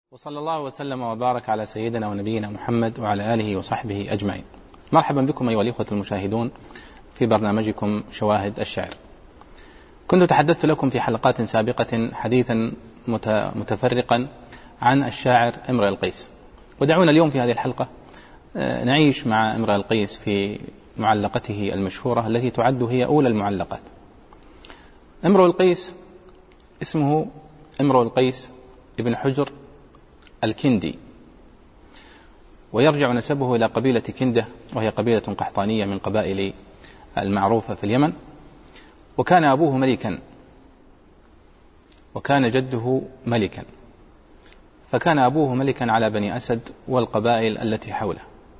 وصلى الله وسلم وبارك على سيدنا ونبينا محمد وعلى آله وصحبه أجمعين. مرحبا بكم أيها الإخوة المشاهدون في برنامجكم شواهد الشعر. كنت تحدثت لكم في حلقات سابقة حديثا متفرقا عن الشاعر امرئ القيس، ودعونا اليوم في هذه الحلقة نعيش مع امرئ القيس في معلقته المشهورة التي تعد هي أولى المعلقات. امرئ القيس اسمه امرئ القيس ابن حجر الكندي، ويرجع نسبه إلى قبيلة كندة، وهي قبيلة قحطانية من قبائل المعروفة في اليمن. وكان أبوه ملكا وكان جده ملكا، فكان أبوه ملكا على بني أسد والقبائل التي حوله،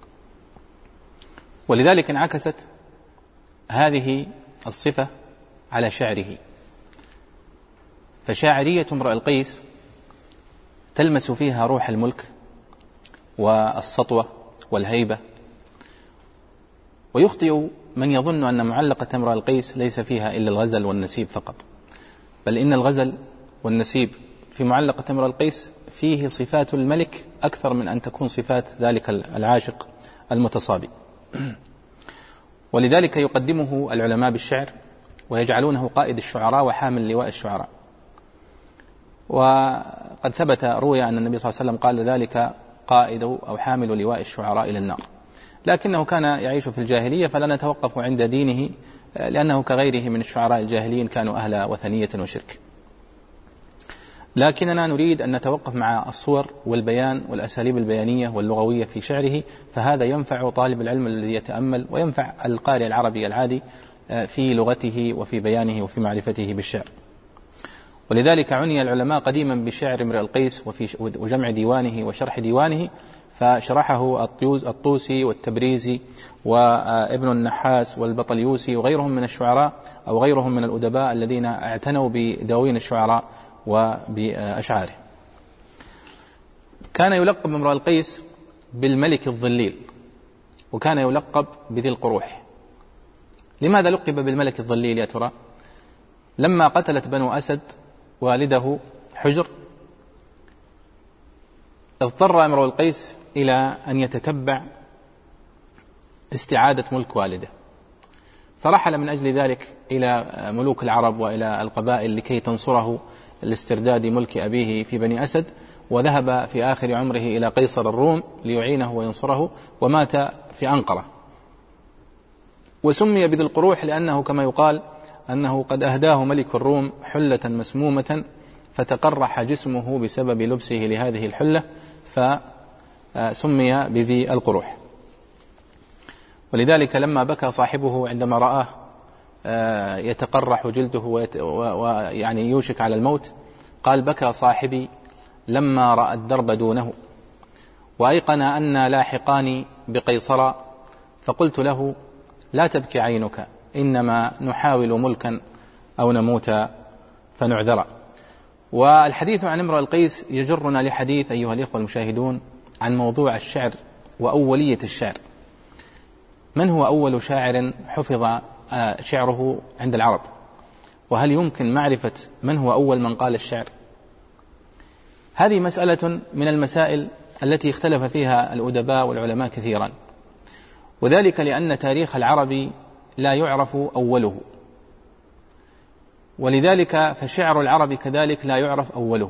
ولذلك انعكست هذه الصفة على شعره. فشاعرية امرئ القيس تلمس فيها روح الملك والسطوة والهيبة، ويخطئ من يظن أن معلقة امرئ القيس ليس فيها إلا الغزل والنسيب فقط، بل إن الغزل والنسيب في معلقة امرئ القيس فيه صفات الملك أكثر من أن تكون صفات ذلك العاشق المتصابي. ولذلك يقدمه العلماء بالشعر ويجعلونه قائد الشعراء وحامل لواء الشعراء. وقد ثبت روي أن النبي صلى الله عليه وسلم قال ذلك قائد أو حامل لواء الشعراء إلى النار، لكنه كان يعيش في الجاهلية فلا نتوقف عند دينه، لأنه كغيره من الشعراء الجاهليين كانوا أهل وثنية وشرك. لكننا نريد أن نتوقف مع الصور والبيان والأساليب البيانية واللغوية في شعره، فهذا ينفع طالب العلم الذي يتأمل، وينفع القارئ العربي العادي في لغته وفي بيانه وفي معرفته بالشعر. ولذلك عني العلماء قديما بشعر امرئ القيس وجمع ديوانه وشرح ديوانه، فشرحه الطوسي والتبريزي وابن النحاس والبطليوسي وغيرهم من الشعراء أو غيرهم من الأدباء الذين اعتنوا بدواوين الشعراء وبأشعاره. كان يلقب امرئ القيس بالملك الظليل، وكان يلقب بذي القروح. لماذا لقب بالملك الظليل يا ترى؟ لما قتلت بنو أسد والده حجر اضطر امرؤ القيس إلى أن يتتبع استعادة ملك والده، فرحل من أجل ذلك إلى ملوك العرب وإلى القبائل لكي تنصره لاسترداد ملك أبيه في بني أسد، وذهب في آخر عمره إلى قيصر الروم ليعينه وينصره، ومات في أنقرة. وسمي بذي القروح لأنه كما يقال أنه قد أهداه ملك الروم حلة مسمومة فتقرح جسمه بسبب لبسه لهذه الحلة، فسمي بذي القروح. ولذلك لما بكى صاحبه عندما رآه يتقرح جلده ويعني يوشك على الموت، قال: بكى صاحبي لما رأى الدرب دونه، وأيقن أن لاحقان بقيصر، فقلت له: لا تبكي عينك، إنما نحاول ملكا أو نموت فنعذر. والحديث عن امرئ القيس يجرنا لحديث أيها الإخوة المشاهدون عن موضوع الشعر وأولية الشعر. من هو أول شاعر حفظ شعره عند العرب؟ وهل يمكن معرفة من هو أول من قال الشعر؟ هذه مسألة من المسائل التي اختلف فيها الأدباء والعلماء كثيرا، وذلك لأن تاريخ العرب لا يعرف أوله، ولذلك فشعر العرب كذلك لا يعرف أوله،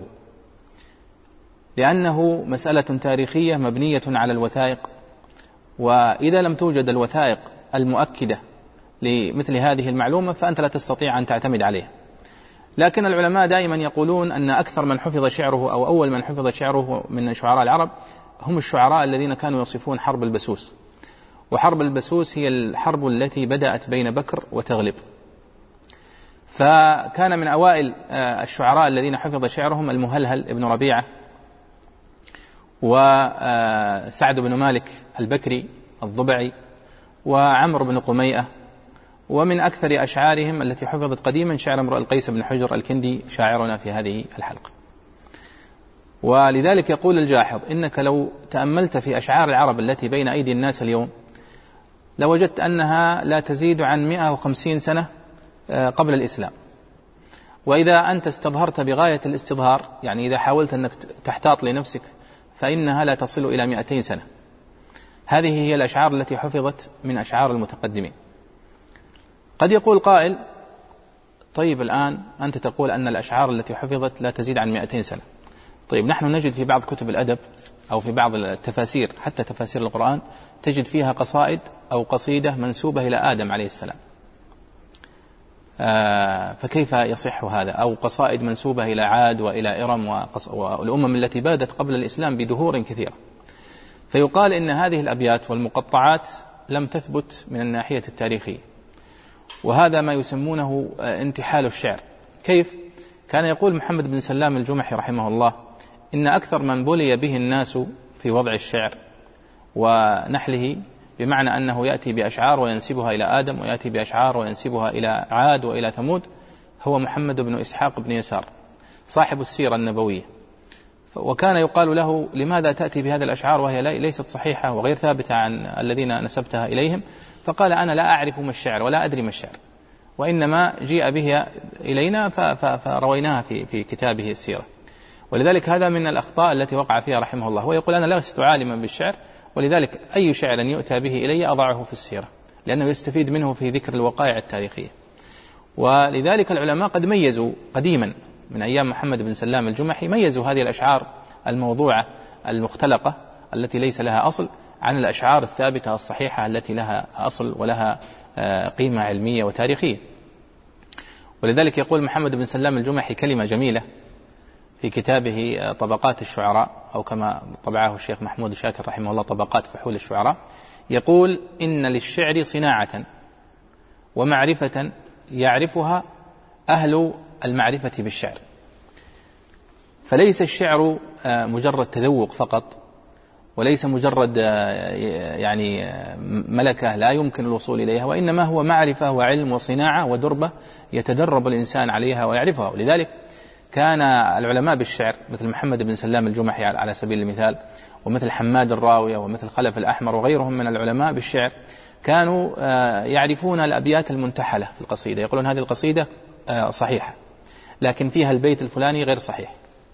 لأنه مسألة تاريخية مبنية على الوثائق، وإذا لم توجد الوثائق المؤكدة لمثل هذه المعلومة فأنت لا تستطيع أن تعتمد عليها. لكن العلماء دائما يقولون أن أكثر من حفظ شعره أو أول من حفظ شعره من شعراء العرب هم الشعراء الذين كانوا يصفون حرب البسوس. وحرب البسوس هي الحرب التي بدأت بين بكر وتغلب، فكان من أوائل الشعراء الذين حفظ شعرهم المهلهل ابن ربيعة وسعد بن مالك البكري الضبعي وعمر بن قميئة. ومن أكثر أشعارهم التي حفظت قديما شعر امرؤ القيس بن حجر الكندي شاعرنا في هذه الحلقة. ولذلك يقول الجاحظ: إنك لو تأملت في أشعار العرب التي بين أيدي الناس اليوم لوجدت أنها لا تزيد عن 150 سنة قبل الإسلام، وإذا أنت استظهرت بغاية الاستظهار، يعني إذا حاولت أنك تحتاط لنفسك، فإنها لا تصل إلى 200 سنة. هذه هي الأشعار التي حفظت من أشعار المتقدمين. قد يقول قائل: طيب الآن أنت تقول أن الأشعار التي حفظت لا تزيد عن 200 سنة. طيب نحن نجد في بعض كتب الأدب أو في بعض التفاسير، حتى تفاسير القرآن، تجد فيها قصائد أو قصيدة منسوبة إلى آدم عليه السلام، فكيف يصح هذا؟ أو قصائد منسوبة إلى عاد وإلى إرم والأمم التي بادت قبل الإسلام بدهور كثيرة. فيقال إن هذه الأبيات والمقطعات لم تثبت من الناحية التاريخية، وهذا ما يسمونه انتحال الشعر. كيف؟ كان يقول محمد بن سلام الجمحي رحمه الله: إن أكثر من بلي به الناس في وضع الشعر ونحله، بمعنى أنه يأتي بأشعار وينسبها إلى آدم، ويأتي بأشعار وينسبها إلى عاد وإلى ثمود، هو محمد بن إسحاق بن يسار صاحب السيرة النبوية. وكان يقال له: لماذا تأتي بهذه الأشعار وهي ليست صحيحة وغير ثابتة عن الذين نسبتها إليهم؟ فقال: أنا لا أعرف ما الشعر ولا أدري ما الشعر، وإنما جيء به إلينا فرويناها في كتابه السيرة. ولذلك هذا من الأخطاء التي وقع فيها رحمه الله. هو يقول: أنا لست عالما بالشعر، ولذلك أي شعر يؤتى به إلي أضعه في السيرة، لأنه يستفيد منه في ذكر الوقائع التاريخية. ولذلك العلماء قد ميزوا قديما من أيام محمد بن سلام الجمحي، ميزوا هذه الأشعار الموضوعة المختلقة التي ليس لها أصل عن الأشعار الثابتة الصحيحة التي لها أصل ولها قيمة علمية وتاريخية. ولذلك يقول محمد بن سلام الجمحي كلمة جميلة في كتابه طبقات الشعراء، أو كما طبعه الشيخ محمود شاكر رحمه الله طبقات فحول الشعراء، يقول: إن للشعر صناعة ومعرفة يعرفها أهل المعرفة بالشعر، فليس الشعر مجرد تذوق فقط، وليس مجرد يعني ملكة لا يمكن الوصول إليها، وإنما هو معرفة وعلم وصناعة ودربة يتدرب الإنسان عليها ويعرفها. ولذلك كان العلماء بالشعر مثل محمد بن سلام الجمحي على سبيل المثال، ومثل حماد الراوية، ومثل خلف الأحمر، وغيرهم من العلماء بالشعر، كانوا يعرفون الأبيات المنتحلة في القصيدة، يقولون هذه القصيدة صحيحة لكن فيها البيت الفلاني غير صحيح.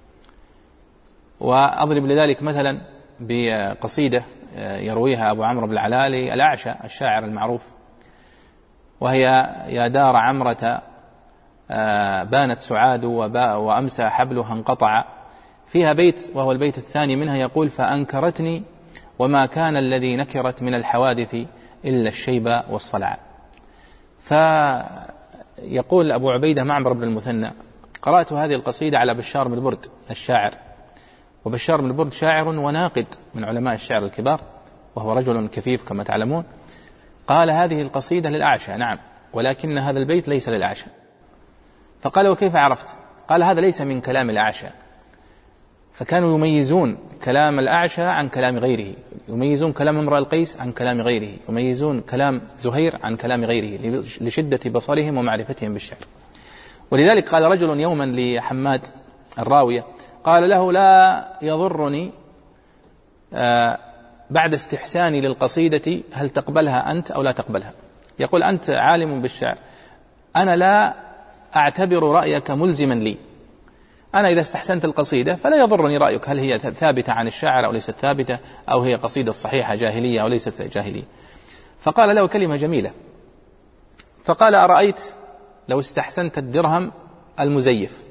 وأضرب لذلك مثلا بقصيدة يرويها أبو عمرو بن العلالي الأعشى الشاعر المعروف، وهي: يا دار عمرة بانت سعاد وأمسى حبلها انقطع، فيها بيت وهو البيت الثاني منها يقول: فأنكرتني وما كان الذي نكرت من الحوادث إلا الشيب والصلع. فيقول أبو عبيدة معمر بن المثنى: قرأت هذه القصيدة على بشار بن برد الشاعر، وبشار بن برد شاعر وناقد من علماء الشعر الكبار، وهو رجل كفيف كما تعلمون. قال: هذه القصيدة للأعشى، نعم، ولكن هذا البيت ليس للأعشى. فقال: وكيف عرفت؟ قال: هذا ليس من كلام الأعشى. فكانوا يميزون كلام الأعشى عن كلام غيره، يميزون كلام امرأ القيس عن كلام غيره، يميزون كلام زهير عن كلام غيره لشدة بصرهم ومعرفتهم بالشعر. ولذلك قال رجل يوما لحماد الراوية، قال له: لا يضرني بعد استحساني للقصيدة هل تقبلها أنت أو لا تقبلها. يقول: أنت عالم بالشعر، أنا لا أعتبر رأيك ملزما لي، أنا إذا استحسنت القصيدة فلا يضرني رأيك هل هي ثابتة عن الشاعر أو ليست ثابتة، أو هي قصيدة صحيحة جاهلية أو ليست جاهلية. فقال له كلمة جميلة، فقال: أرأيت لو استحسنت الدرهم المزيف،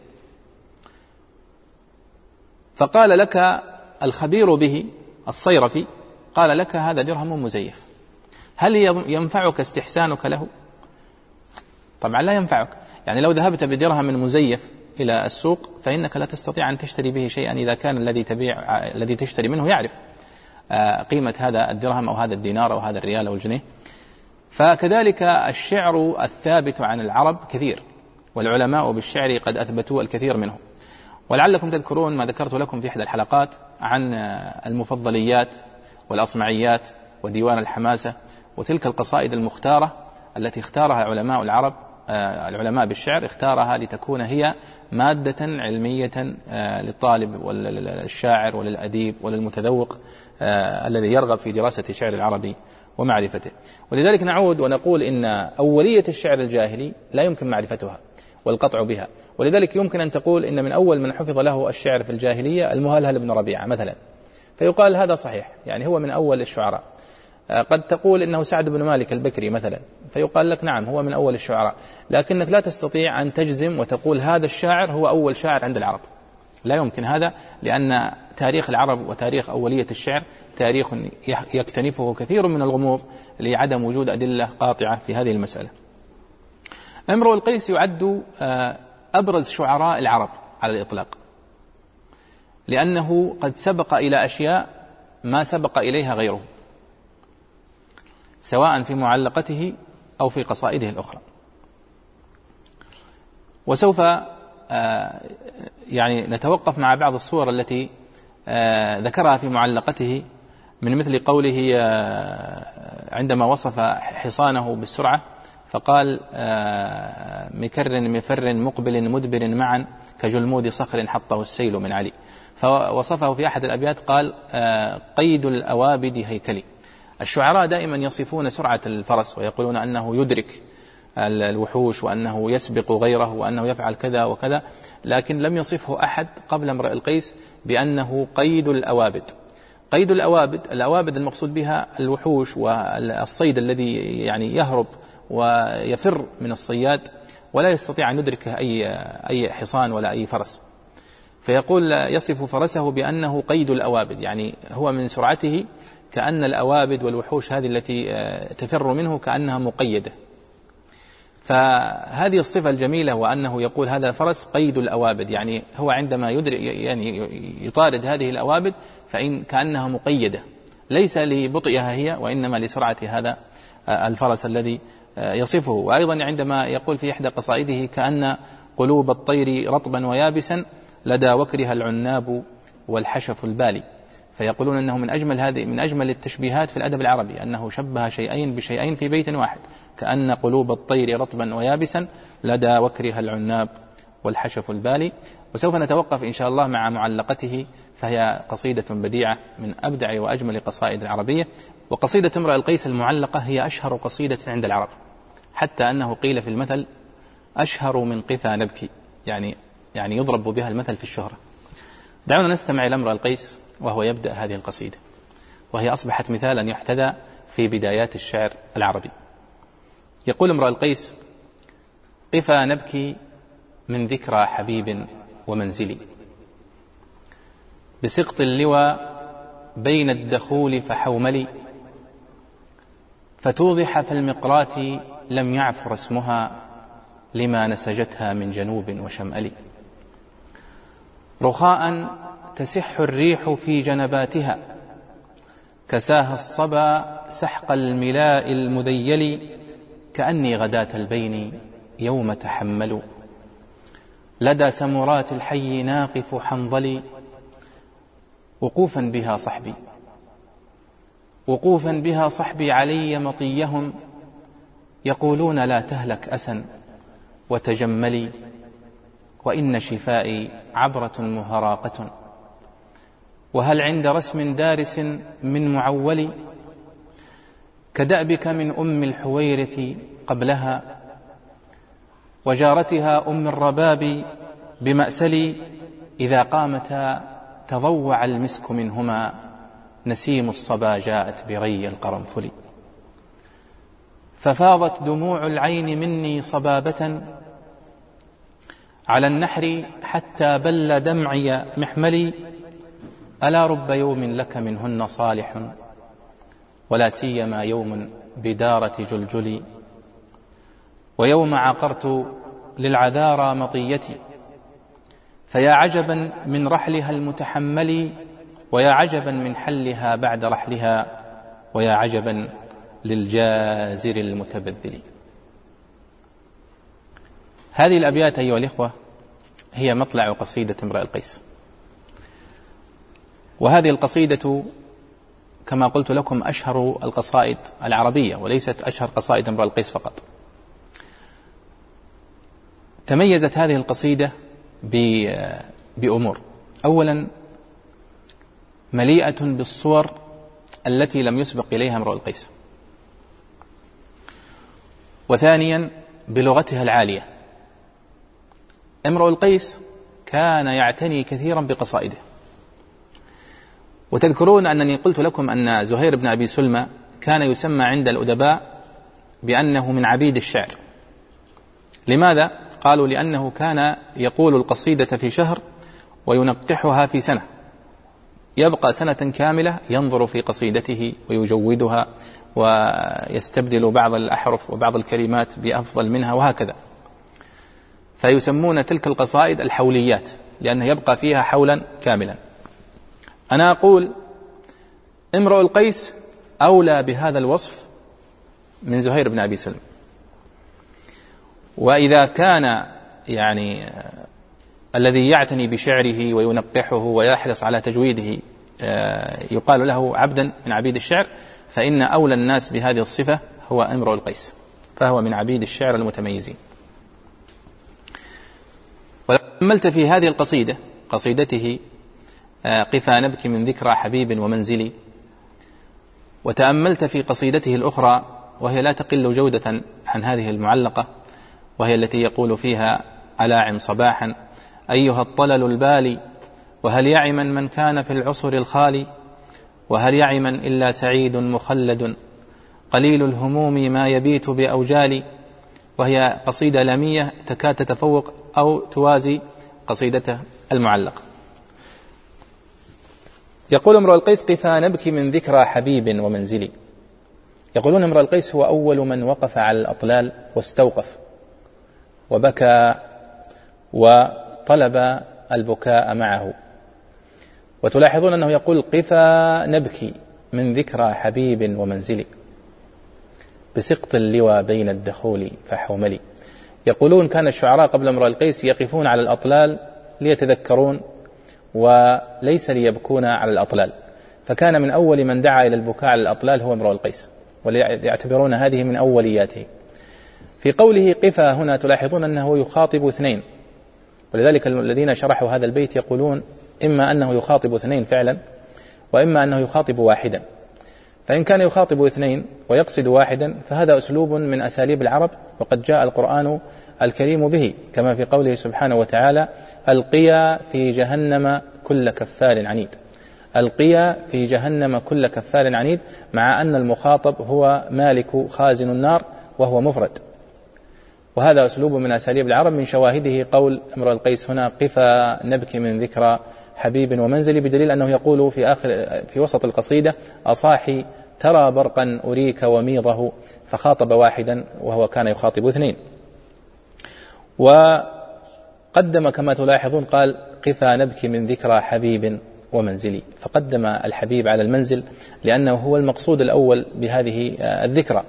فقال لك الخبير به الصيرفي، قال لك هذا درهم مزيف، هل ينفعك استحسانك له؟ طبعا لا ينفعك. يعني لو ذهبت بدرهم مزيف إلى السوق فإنك لا تستطيع أن تشتري به شيئا إذا كان الذي تشتري منه يعرف قيمة هذا الدرهم أو هذا الدينار أو هذا الريال أو الجنيه. فكذلك الشعر الثابت عن العرب كثير، والعلماء بالشعر قد أثبتوا الكثير منه. ولعلكم تذكرون ما ذكرت لكم في إحدى الحلقات عن المفضليات والأصمعيات وديوان الحماسة وتلك القصائد المختارة التي اختارها علماء العرب، العلماء بالشعر اختارها لتكون هي مادة علمية للطالب وللشاعر وللأديب وللمتذوق الذي يرغب في دراسة شعر العربي ومعرفته. ولذلك نعود ونقول إن أولية الشعر الجاهلي لا يمكن معرفتها، والقطع بها. ولذلك يمكن أن تقول إن من أول من حفظ له الشعر في الجاهلية المهلهل بن ربيعة مثلا، فيقال هذا صحيح، يعني هو من أول الشعراء. قد تقول إنه سعد بن مالك البكري مثلا، فيقال لك نعم هو من أول الشعراء، لكنك لا تستطيع أن تجزم وتقول هذا الشاعر هو أول شاعر عند العرب، لا يمكن هذا، لأن تاريخ العرب وتاريخ أولية الشعر تاريخ يكتنفه كثير من الغموض لعدم وجود أدلة قاطعة في هذه المسألة. امرؤ القيس يعد أبرز شعراء العرب على الإطلاق، لأنه قد سبق إلى أشياء ما سبق إليها غيره، سواء في معلقته أو في قصائده الأخرى. وسوف يعني نتوقف مع بعض الصور التي ذكرها في معلقته، من مثل قوله عندما وصف حصانه بالسرعة فقال مكر مفر مقبل مدبر معا كجلمود صخر حطه السيل من علي. فوصفه في أحد الأبيات قال قيد الأوابد هيكلي. الشعراء دائما يصفون سرعة الفرس ويقولون أنه يدرك الوحوش وأنه يسبق غيره وأنه يفعل كذا وكذا، لكن لم يصفه أحد قبل امرئ القيس بأنه قيد الأوابد. قيد الأوابد المقصود بها الوحوش والصيد الذي يعني يهرب ويفر من الصياد ولا يستطيع أن يدركه أي حصان ولا أي فرس، فيقول يصف فرسه بأنه قيد الأوابد، يعني هو من سرعته كأن الأوابد والوحوش هذه التي تفر منه كأنها مقيدة. فهذه الصفة الجميلة، وأنه يقول هذا الفرس قيد الأوابد، يعني هو عندما يعني يطارد هذه الأوابد فإن كأنها مقيدة، ليس لبطئها هي وإنما لسرعة هذا الفرس الذي يصفه. وأيضا عندما يقول في إحدى قصائده كأن قلوب الطير رطبا ويابسا لدى وكرها العناب والحشف البالي، فيقولون أنه من أجمل التشبيهات في الأدب العربي، أنه شبه شيئين بشيئين في بيت واحد، كأن قلوب الطير رطبا ويابسا لدى وكرها العناب والحشف البالي. وسوف نتوقف إن شاء الله مع معلقته، فهي قصيدة بديعة من أبدع وأجمل قصائد العربية. وقصيدة امرئ القيس المعلقة هي أشهر قصيدة عند العرب، حتى أنه قيل في المثل أشهر من قفا نبكي، يعني يضرب بها المثل في الشهرة. دعونا نستمع إلى امرئ القيس وهو يبدأ هذه القصيدة، وهي أصبحت مثالا يحتذى في بدايات الشعر العربي. يقول امرؤ القيس: قفا نبكي من ذكرى حبيب ومنزلي، بسقط اللوى بين الدخول فحوملي، فتوضح في المقرات لم يعفر اسمها لما نسجتها من جنوب وشمال، رخاء تسح الريح في جنباتها كساها الصبا سحق الملاء المذيل، كأني غداة البين يوم تحمل، لدى سمرات الحي ناقف حنظلي، وقوفا بها صحبي علي مطيهم، يقولون لا تهلك أسا وتجملي، وإن شفائي عبرة مهراقة، وهل عند رسم دارس من معول، كدأبك من أم الحويرث قبلها وجارتها أم الرباب بمأسل، إذا قامتا تضوع المسك منهما، نسيم الصبا جاءت بري القرنفل، ففاضت دموع العين مني صبابة على النحر حتى بل دمعي محملي، ألا رب يوم لك منهن صالح ولا سيما يوم بدارة جلجلي، ويوم عقرت للعذارى مطيتي، فيا عجبا من رحلها المتحمل، ويا عجبا من حلها بعد رحلها، ويا عجبا للجازر المتبذل. هذه الأبيات أيها الإخوة هي مطلع قصيدة امرئ القيس، وهذه القصيدة كما قلت لكم أشهر القصائد العربية وليست أشهر قصائد امرئ القيس فقط. تميزت هذه القصيدة بأمور: أولا مليئة بالصور التي لم يسبق إليها امرؤ القيس، وثانيا بلغتها العالية، امرؤ القيس كان يعتني كثيرا بقصائده. وتذكرون أنني قلت لكم أن زهير بن أبي سلمى كان يسمى عند الأدباء بأنه من عبيد الشعر. لماذا؟ قالوا لأنه كان يقول القصيدة في شهر وينقحها في سنة، يبقى سنة كاملة ينظر في قصيدته ويجودها ويستبدل بعض الأحرف وبعض الكلمات بأفضل منها وهكذا. فيسمون تلك القصائد الحوليات لأنه يبقى فيها حولا كاملا. أنا أقول امرؤ القيس أولى بهذا الوصف من زهير بن أبي سلمى. وإذا كان يعني الذي يعتني بشعره وينقحه ويحرص على تجويده يقال له عبدا من عبيد الشعر، فإن أولى الناس بهذه الصفة هو امرؤ القيس، فهو من عبيد الشعر المتميزين. ولو تأملت في هذه القصيدة، قصيدته قفا نبكي من ذكرى حبيب ومنزلي، وتأملت في قصيدته الأخرى وهي لا تقل جودة عن هذه المعلقة، وهي التي يقول فيها ألاعم صباحا أيها الطلل البالي، وهل يعما من كان في العصر الخالي، وهل يعما إلا سعيد مخلد قليل الهموم ما يبيت بأوجالي. وهي قصيدة لامية تكاد تتفوق أو توازي قصيدته المعلقة. يقول امرؤ القيس قفا نبكي من ذكرى حبيب ومنزلي. يقولون امرؤ القيس هو أول من وقف على الأطلال واستوقف وبكى وطلب البكاء معه. وتلاحظون أنه يقول قفا نبكي من ذكرى حبيب ومنزلي بسقط اللوى بين الدخول فحوملي. يقولون كان الشعراء قبل امرؤ القيس يقفون على الأطلال ليتذكرون وليس ليبكون على الأطلال، فكان من أول من دعا إلى البكاء على الأطلال هو امرؤ القيس، وليعتبرون هذه من أولياته. في قوله قفا هنا تلاحظون أنه يخاطب اثنين، ولذلك الذين شرحوا هذا البيت يقولون إما أنه يخاطب اثنين فعلا، وإما أنه يخاطب واحدا. فإن كان يخاطب اثنين ويقصد واحدا فهذا أسلوب من أساليب العرب، وقد جاء القرآن الكريم به، كما في قوله سبحانه وتعالى القيا في جهنم كل كفار عنيد. القيا في جهنم كل كفار عنيد، مع أن المخاطب هو مالك خازن النار وهو مفرد. وهذا أسلوب من أساليب العرب، من شواهده قول امرؤ القيس هنا قفا نبكي من ذكرى حبيب ومنزلي، بدليل أنه يقول في وسط القصيدة أصاحي ترى برقا أريك وميضه، فخاطب واحدا وهو كان يخاطب اثنين. وقدم كما تلاحظون قال قفا نبكي من ذكرى حبيب ومنزلي، فقدم الحبيب على المنزل لأنه هو المقصود الأول بهذه الذكرى.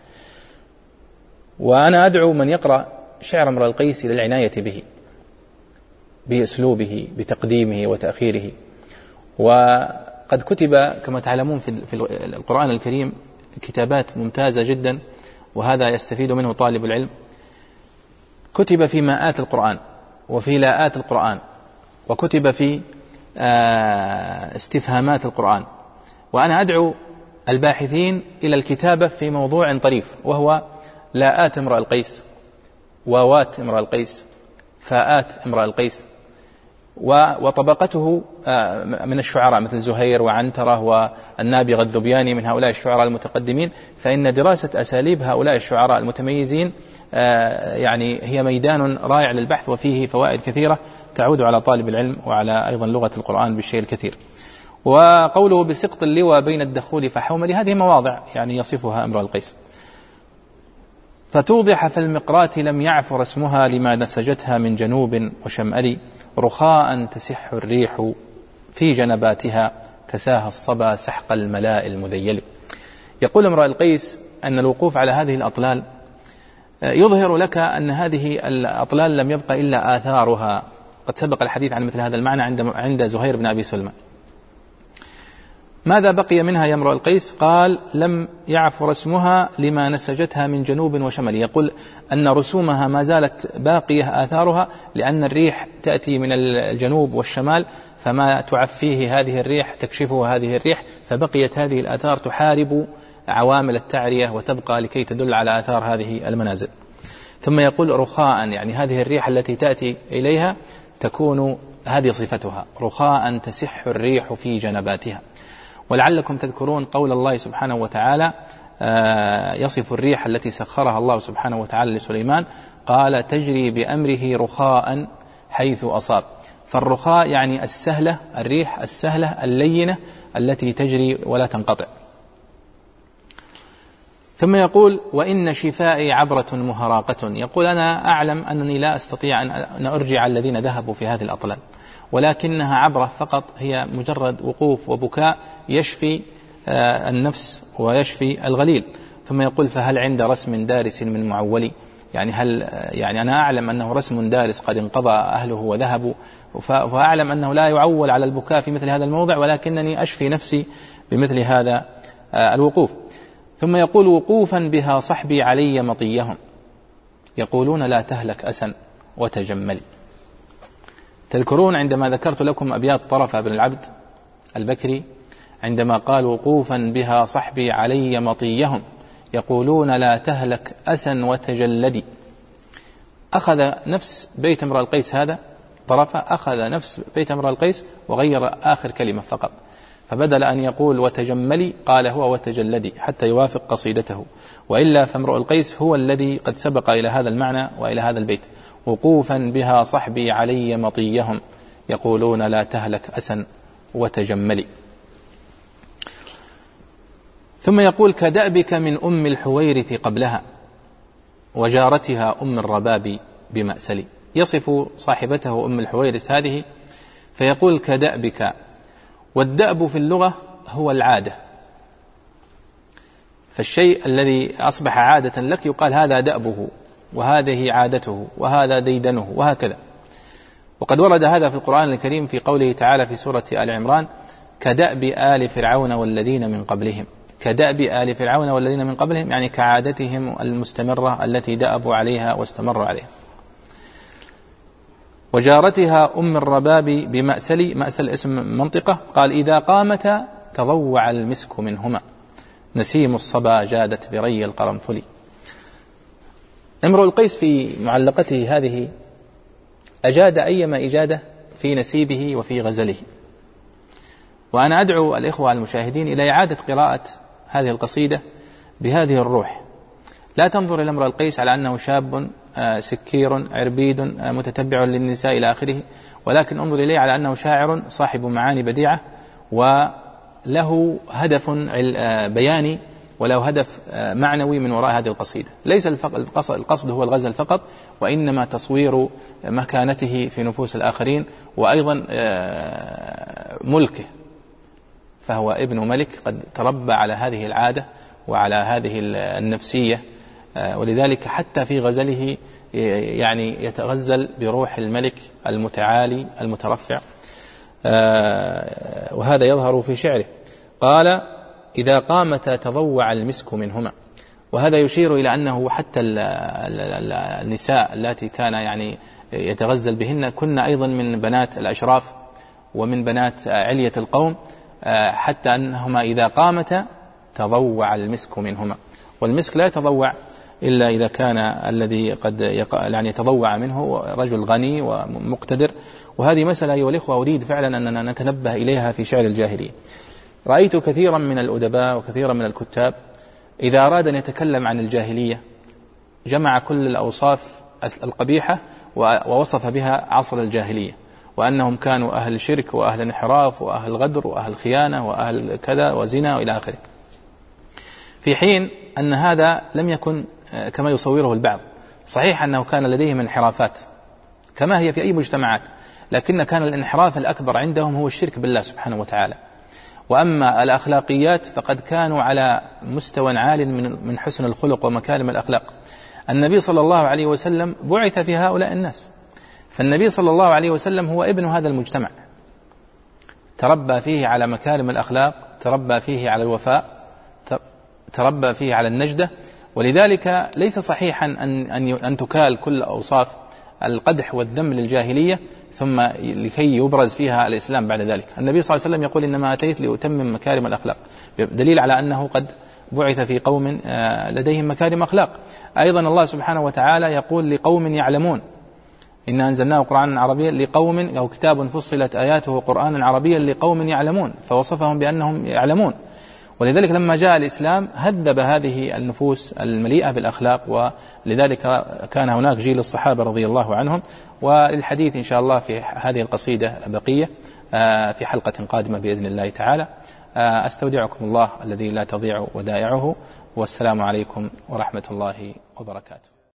وأنا أدعو من يقرأ شعر امرؤ القيس إلى العناية به، بأسلوبه، بتقديمه وتأخيره. وقد كتب كما تعلمون في القرآن الكريم كتابات ممتازة جدا، وهذا يستفيد منه طالب العلم. كتب في ماءات القرآن وفي لاءات القرآن، وكتب في استفهامات القرآن. وأنا أدعو الباحثين إلى الكتابة في موضوع طريف، وهو لاءات امرؤ القيس، واوات امرؤ القيس، فاءات امرؤ القيس، وطبقته من الشعراء مثل زهير وعنترة والنابغة الذبياني من هؤلاء الشعراء المتقدمين. فإن دراسة أساليب هؤلاء الشعراء المتميزين يعني هي ميدان رائع للبحث، وفيه فوائد كثيرة تعود على طالب العلم وعلى أيضا لغة القرآن بالشيء الكثير. وقوله بسقط اللوى بين الدخول فحوملي، هذه مواضع يعني يصفها امرؤ القيس. فتوضح فالمقرات لم يعفر اسمها لما نسجتها من جنوب وشمأل، رخاء تسح الريح في جنباتها كساها الصبا سحق الملاء المذيل. يقول امرؤ القيس أن الوقوف على هذه الأطلال يظهر لك أن هذه الأطلال لم يبق إلا آثارها. قد سبق الحديث عن مثل هذا المعنى عند زهير بن أبي سلمى. ماذا بقي منها يا امرؤ القيس؟ قال لم يعفر اسمها لما نسجتها من جنوب وشمال. يقول أن رسومها ما زالت باقية آثارها، لأن الريح تأتي من الجنوب والشمال، فما تعفيه هذه الريح تكشفه هذه الريح، فبقيت هذه الآثار تحارب عوامل التعرية وتبقى لكي تدل على آثار هذه المنازل. ثم يقول رخاء، يعني هذه الريح التي تأتي إليها تكون هذه صفتها، رخاء تسح الريح في جنباتها. ولعلكم تذكرون قول الله سبحانه وتعالى يصف الريح التي سخرها الله سبحانه وتعالى لسليمان، قال تجري بأمره رخاء حيث أصاب. فالرخاء يعني السهلة، الريح السهلة اللينة التي تجري ولا تنقطع. ثم يقول وإن شفائي عبرة مهراقة، يقول أنا أعلم أنني لا أستطيع أن أرجع الذين ذهبوا في هذه الأطلال، ولكنها عبرة فقط، هي مجرد وقوف وبكاء يشفي النفس ويشفي الغليل. ثم يقول فهل عند رسم دارس من معولي، يعني أنا أعلم أنه رسم دارس قد انقضى أهله وذهبوا، فأعلم أنه لا يعول على البكاء في مثل هذا الموضع، ولكنني أشفي نفسي بمثل هذا الوقوف. ثم يقول وقوفا بها صحبي علي مطيهم، يقولون لا تهلك أسا وتجملي. تذكرون عندما ذكرت لكم أبيات طرفة بن العبد البكري عندما قال وقوفا بها صحبي علي مطيهم يقولون لا تهلك أسا وتجلدي، أخذ نفس بيت امرأ القيس هذا طرفة، أخذ نفس بيت امرأ القيس وغير آخر كلمة فقط، فبدل أن يقول وتجملي قال هو وتجلدي حتى يوافق قصيدته، وإلا فامرؤ القيس هو الذي قد سبق إلى هذا المعنى وإلى هذا البيت، وقوفا بها صحبي علي مطيهم يقولون لا تهلك أسا وتجملي. ثم يقول كدأبك من أم الحويرث قبلها وجارتها أم الرباب بمأسل، يصف صاحبته أم الحويرث هذه فيقول كدأبك، والدأب في اللغة هو العادة، فالشيء الذي أصبح عادة لك يقال هذا دأبه وهذه عادته وهذا ديدنه وهكذا. وقد ورد هذا في القرآن الكريم في قوله تعالى في سورة آل عمران كدأب آل فرعون والذين من قبلهم، كدأب آل فرعون والذين من قبلهم يعني كعادتهم المستمرة التي دأبوا عليها واستمروا عليها. وجارتها أم الرباب بمأسل، مأسل اسم منطقة، قال إذا قامتا تضوع المسك منهما نسيم الصبا جادت بري القرنفل. امرؤ القيس في معلقته هذه أجاد أيما إجادة في نسيبه وفي غزله، وأنا أدعو الإخوة المشاهدين إلى إعادة قراءة هذه القصيدة بهذه الروح. لا تنظر إلى امرؤ القيس على أنه شاب سكير عربيد متتبع للنساء إلى آخره، ولكن انظر إليه على أنه شاعر صاحب معاني بديعة وله هدف بياني وله هدف معنوي من وراء هذه القصيدة. ليس القصد هو الغزل فقط، وإنما تصوير مكانته في نفوس الآخرين، وأيضا ملكه، فهو ابن ملك قد تربى على هذه العادة وعلى هذه النفسية، ولذلك حتى في غزله يعني يتغزل بروح الملك المتعالي المترفع، وهذا يظهر في شعره. قال إذا قامتا تضوع المسك منهما، وهذا يشير إلى أنه حتى النساء التي كان يعني يتغزل بهن كن أيضا من بنات الأشراف ومن بنات علية القوم، حتى أنهما إذا قامتا تضوع المسك منهما، والمسك لا يتضوع إلا إذا كان الذي قد يعني يتضوع منه رجل غني ومقتدر. وهذه مسألة أيها الإخوة أريد فعلا أننا نتنبه إليها في شعر الجاهلية. رأيت كثيرا من الأدباء وكثيرا من الكتاب إذا أراد أن يتكلم عن الجاهلية جمع كل الأوصاف القبيحة ووصف بها عصر الجاهلية، وأنهم كانوا أهل شرك وأهل انحراف وأهل غدر وأهل خيانة وأهل كذا وزنا وإلى آخره، في حين أن هذا لم يكن كما يصوره البعض. صحيح أنه كان لديهم انحرافات كما هي في أي مجتمعات، لكن كان الانحراف الأكبر عندهم هو الشرك بالله سبحانه وتعالى. وأما الأخلاقيات فقد كانوا على مستوى عال من حسن الخلق ومكارم الأخلاق. النبي صلى الله عليه وسلم بعث في هؤلاء الناس، فالنبي صلى الله عليه وسلم هو ابن هذا المجتمع، تربى فيه على مكارم الأخلاق، تربى فيه على الوفاء، تربى فيه على النجدة. ولذلك ليس صحيحا أن تكال كل أوصاف القدح والذم للجاهلية ثم لكي يبرز فيها الإسلام بعد ذلك. النبي صلى الله عليه وسلم يقول إنما أتيت لأتمم مكارم الأخلاق، دليل على أنه قد بعث في قوم لديهم مكارم أخلاق. أيضا الله سبحانه وتعالى يقول لقوم يعلمون، إنا أنزلناه قرآنا عربيا لقوم، أو كتاب فصلت آياته قرآنا عربيا لقوم يعلمون، فوصفهم بأنهم يعلمون. ولذلك لما جاء الإسلام هذب هذه النفوس المليئة بالأخلاق، ولذلك كان هناك جيل الصحابة رضي الله عنهم. وللحديث إن شاء الله في هذه القصيدة بقية في حلقة قادمة بإذن الله تعالى. أستودعكم الله الذي لا تضيع ودائعه، والسلام عليكم ورحمة الله وبركاته.